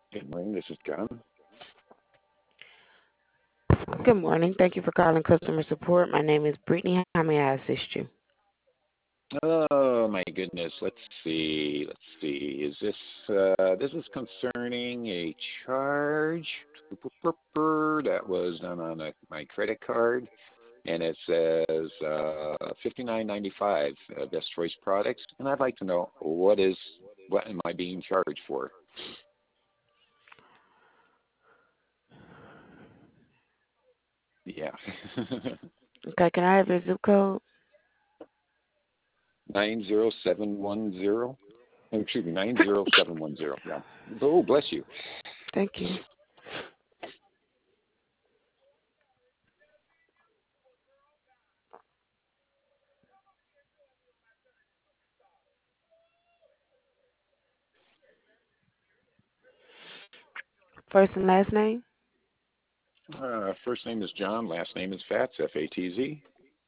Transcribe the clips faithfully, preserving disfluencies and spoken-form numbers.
Good morning. This is John. Good morning. Thank you for calling customer support. My name is Brittany. How may I assist you? Oh my goodness. Let's see. Let's see. Is this uh, this is concerning a charge that was done on a, my credit card, and it says uh, fifty nine ninety five uh, Best Choice Products, and I'd like to know what is what am I being charged for? Yeah. Okay, can I have your zip code? Nine zero seven one zero. Oh, excuse me, nine zero seven one zero. Yeah. Oh, bless you. Thank you. First and last name? Uh, first name is John. Last name is Fatz. F A T Z.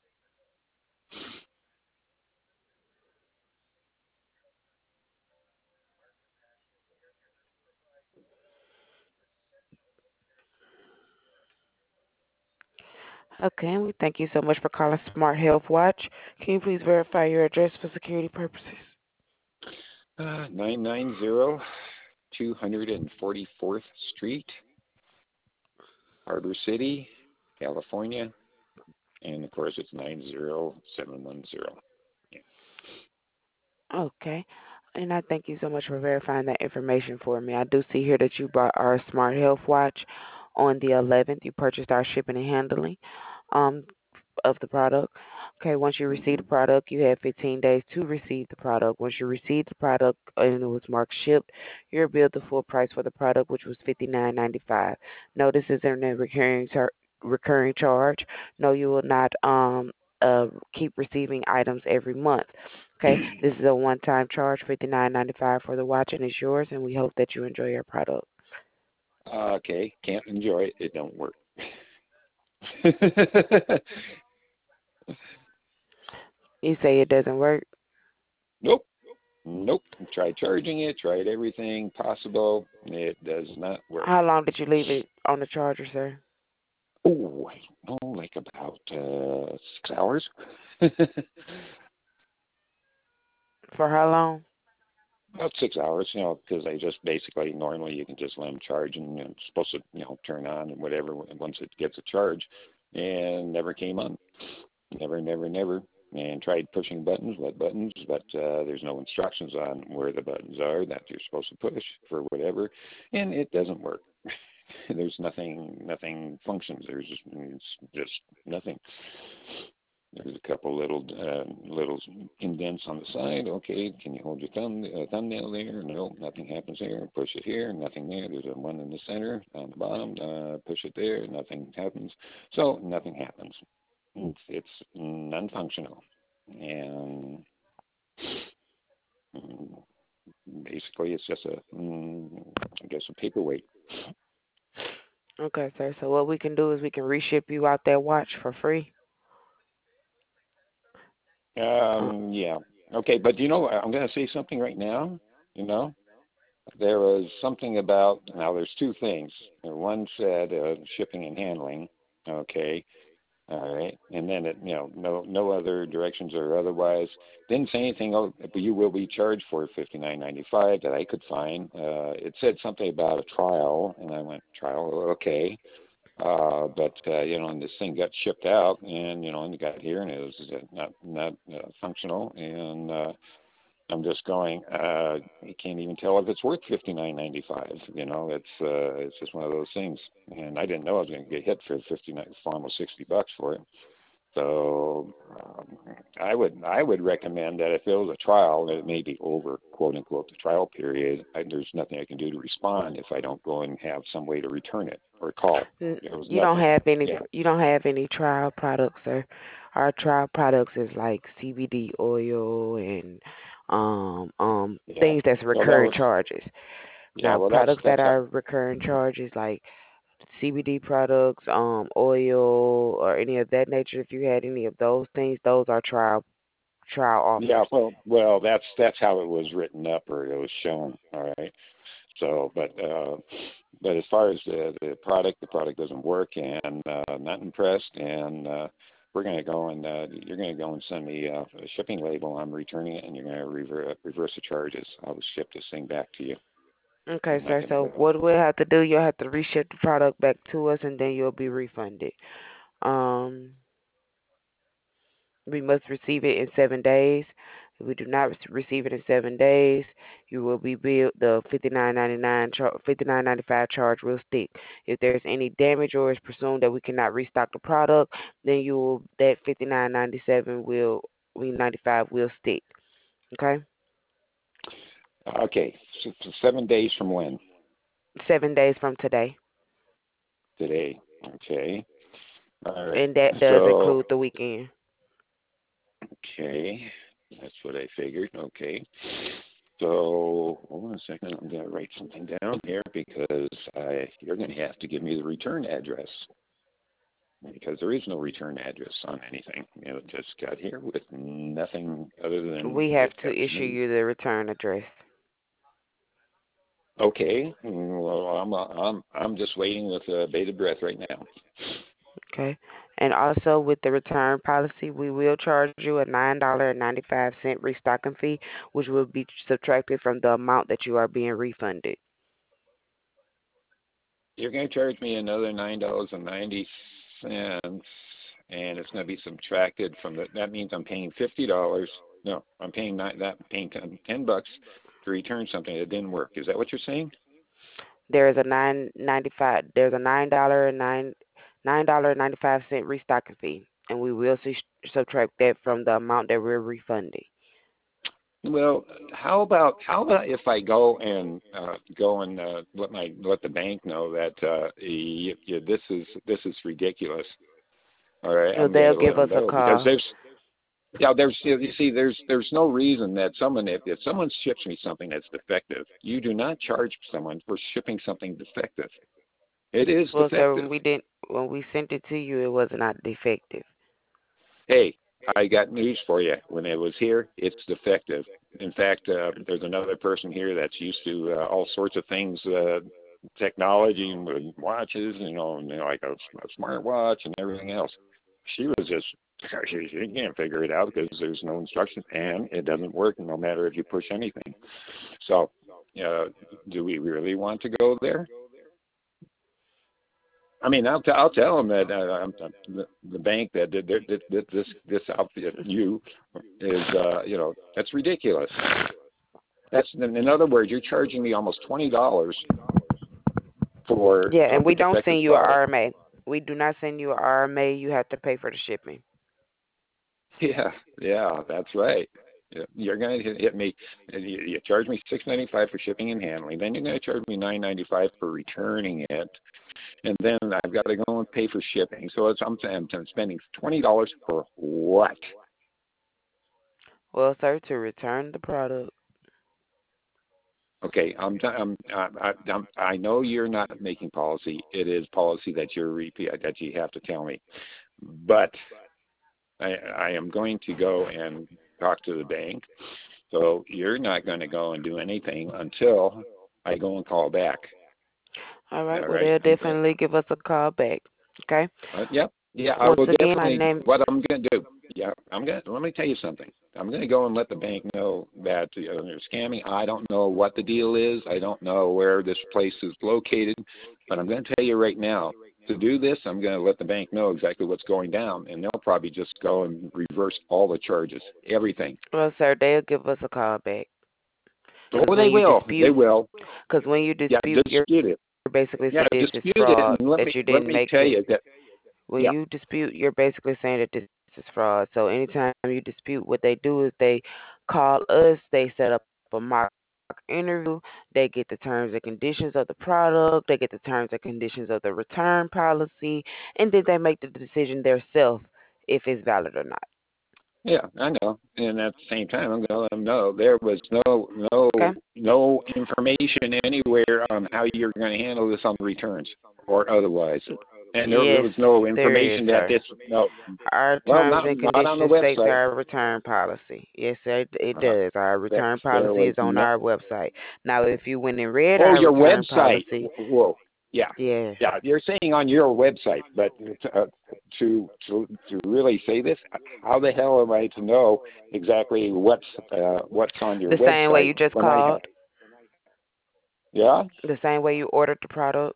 Okay, and we thank you so much for calling Smart Health Watch. Can you please verify your address for security purposes? Uh, nine nine zero two hundred forty-fourth Street, Harbor City, California, and of course it's nine zero seven one zero. Yeah. Okay. And I thank you so much for verifying that information for me. I do see here that you bought our Smart Health Watch on the eleventh. You purchased our shipping and handling um, of the product. Okay, once you receive Mm-hmm. the product, you have fifteen days to receive the product. Once you receive the product and it was marked shipped, you're billed the full price for the product, which was fifty-nine ninety-five. No, this isn't a recurring char- recurring charge. No, you will not um uh keep receiving items every month. Okay, this is a one-time charge, fifty-nine ninety-five for the watch, and it's yours. And we hope that you enjoy your product. Okay, can't enjoy it. It don't work. You say it doesn't work. Nope. Nope. Tried charging it. Tried everything possible. It does not work. How long did you leave it on the charger, sir? Oh, I don't know, like about uh, six hours. For how long? About six hours, you know, because I just basically normally you can just let them charge and it's supposed to, you know, turn on and whatever once it gets a charge, and never came on, never, never, never. And tried pushing buttons, what buttons, but uh, there's no instructions on where the buttons are that you're supposed to push for whatever, and it doesn't work. There's nothing, nothing functions. There's just, it's just nothing. There's a couple little uh, little indents on the side. Okay, can you hold your thumb uh, thumbnail there? No, nothing happens there. Push it here, nothing there. There's a one in the center on the bottom. Uh, push it there, nothing happens. So nothing happens. It's, it's non-functional, and mm, basically it's just a mm, I guess a paperweight. Okay, sir. So what we can do is we can reship you out that watch for free. Uh, Um, yeah. Okay, but you know, I'm going to say something right now. You know, there was something about, now there's two things. One said uh, shipping and handling, okay, all right, and then it, you know, no no other directions or otherwise. Didn't say anything. Oh, but you will be charged for fifty nine ninety five that I could find. Uh, it said something about a trial, and I went trial, okay. Uh, but uh, you know, and this thing got shipped out, and you know, and it got here, and it was uh, not not uh, functional, and uh, I'm just going. Uh, you can't even tell if it's worth fifty nine ninety five. You know, it's uh, it's just one of those things. And I didn't know I was going to get hit for fifty nine, for almost sixty bucks for it. So um, I would I would recommend that if it was a trial, that it may be over, quote unquote, the trial period. I, there's nothing I can do to respond if I don't go and have some way to return it or call. n- There was you don't nothing. have any. Yeah. You don't have any trial products, sir. Our trial products is like C B D oil and um um Yeah. things that's Well, that recurring was. charges. Yeah. Now, Well, that's products that that's. are recurring charges like C B D products, um, oil, or any of that nature. If you had any of those things, those are trial trial Yeah. offers. Well, well, that's that's how it was written up or it was shown. All right. So, but uh, but as far as the, the product, the product doesn't work, and uh, not impressed. And uh, we're going to go and uh, you're going to go and send me uh, a shipping label. I'm returning it, and you're going to rever- reverse the charges. I will ship this thing back to you. Okay, I'm not sir. going to So go. what we'll have to do, you'll have to reship the product back to us, and then you'll be refunded. Um, we must receive it in seven days. If we do not re- receive it in seven days, you will be billed the fifty nine ninety nine char- fifty nine ninety five charge will stick. If there's any damage or it's presumed that we cannot restock the product, then you will that fifty nine ninety seven will we ninety five will stick. Okay, Okay, so, so seven days from when? seven days from today, Today. Okay. All right. and that does So, include the weekend. okay, that's what I figured. Okay. So, hold on a second. I'm going to write something down here because I, you're going to have to give me the return address because there is no return address on anything. You know, it just got here with nothing other than We have it to got issue submitted. you the return address. Okay. Well, I'm I'm I'm just waiting with uh, bated breath right now. Okay. And also with the return policy, we will charge you a nine dollars and ninety-five cents restocking fee, which will be subtracted from the amount that you are being refunded. You're going to charge me another nine dollars and ninety cents, and it's going to be subtracted from the. That means I'm paying fifty dollars. No, I'm paying nine, that paying ten, ten bucks to return something that didn't work. Is that what you're saying? There is a nine ninety five. There's a nine dollar and nine nine dollar and ninety five cent restocking fee, and we will see, subtract that from the amount that we're refunding. Well, how about how about if I go and uh, go and uh, let my let the bank know that uh, y y this is this is ridiculous. All right, Well, I'm going they'll to let give them us a know because call. there's yeah there's you see there's there's no reason that someone if, if someone ships me something that's defective, you do not charge someone for shipping something defective. It is Well, sir, when defective. we didn't when we sent it to you, it was not defective. Hey, I got news for you. When it was here, it's defective. In fact, uh, there's another person here that's used to uh, all sorts of things, uh, technology and watches, you know, and, you know, like a, a smart watch and everything else. She was just, she, she can't figure it out because there's no instruction and it doesn't work no matter if you push anything. So, uh, do we really want to go there? I mean, I'll, t- I'll tell them that uh, I'm, the, the bank that did, did, did, did this this outfit you is uh, you know that's ridiculous. That's in other words, you're charging me almost twenty dollars for Yeah, uh, and the we don't defective send you a product. R M A. We do not send you a R M A. You have to pay for the shipping. Yeah, yeah, that's right. Yeah, you're going to hit me. You, you charge me six ninety five for shipping and handling. Then you're going to charge me nine ninety five for returning it, and then I've got to go and pay for shipping. So it's, I'm, I'm spending twenty dollars for what? Well, sir, to return the product. Okay, I'm, I'm, I, I'm, I know you're not making policy. It is policy that you're repeat that you have to tell me, but I, I am going to go and talk to the bank. So you're not going to go and do anything until I go and call back. All right. All Well, right. they'll I'm going. definitely give us a call back. Okay. Uh, yep. Yeah, I Once will again, my definitely. name. What I'm going to do. Yeah, I'm going. to Let me tell you something. I'm going to go and let the bank know that you know, they're scamming. I don't know what the deal is. I don't know where this place is located, but I'm going to tell you right now. To do this, I'm going to let the bank know exactly what's going down, and they'll probably just go and reverse all the charges, everything. Well, sir, they'll give us a call back. Because Oh, they when you will. They dispute, will. because when you Yeah, dispute, you're dispute it. basically Yeah, saying this is dispute it, fraud. and let That me you let didn't me make tell the. you that. When Yeah, you dispute, you're basically saying that this is fraud. So anytime you dispute, what they do is they call us. They set up a mock interview. They get the terms and conditions of the product. They get the terms and conditions of the return policy, and then they make the decision themselves if it's valid or not. yeah, I know. And at the same time, I'm going to let them know there was no no Okay. no information anywhere on how you're going to handle this on returns or otherwise. And there, there Yes, was no there is, information that sir. this, no, Our well, terms not, and not on the conditions states website. our return policy. Yes, sir, it it Uh, does. Our there, return there policy was is on no, our website. Now, if you went and read oh, our your return website. policy, Whoa. Yeah. yes, Yeah. You're saying on your website, but uh, to, to, to really say this, how the hell am I to know exactly what's, uh, what's on your the same way website you just when I have, called, yeah? the same way you ordered the product.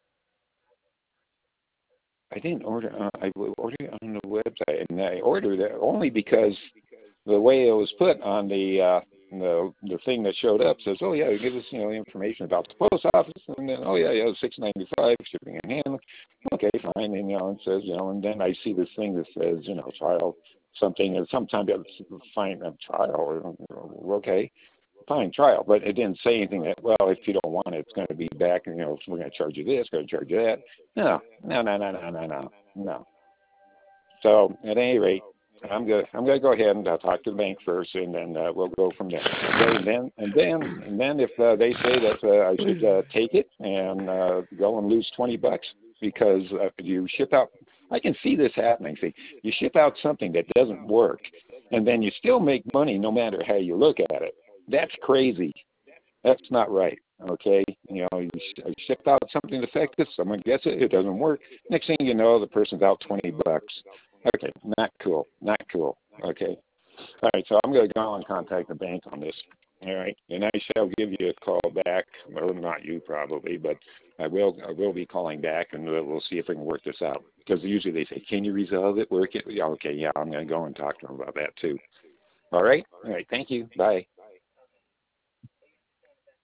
I didn't order, uh, I ordered it on the website, and I ordered it only because the way it was put on the uh, the the thing that showed up says, oh yeah, give us you know information about the post office, and then oh yeah, yeah, six ninety five shipping and handling. Okay, fine, and you know it says you know, and then I see this thing that says you know trial something, and sometimes it's fine a trial. Okay, fine trial, but it didn't say anything that well if you don't want it, it's going to be back, and you know we're going to charge you this, going to charge you that. No, no, no, no, no, no, no, no. So at any rate, I'm going I'm going to go ahead and uh, talk to the bank first, and then uh, we'll go from there. Okay, and then and then and then if uh, they say that uh, I should uh, take it and uh, go and lose twenty bucks because uh, you ship out, I can see this happening. See, you ship out something that doesn't work, and then you still make money no matter how you look at it. That's crazy. That's not right. Okay, you know, you sh- ship out something defective, someone gets it, it doesn't work. Next thing you know, the person's out twenty bucks. Okay, not cool, not cool. Okay, all right. So I'm going to go and contact the bank on this. All right, and I shall give you a call back, or not you probably, but I will. I will be calling back, and we'll, we'll see if we can work this out. Because usually they say, "Can you resolve it? Work it?" Yeah, okay, yeah, I'm going to go and talk to them about that too. All right, all right. Thank you. Bye.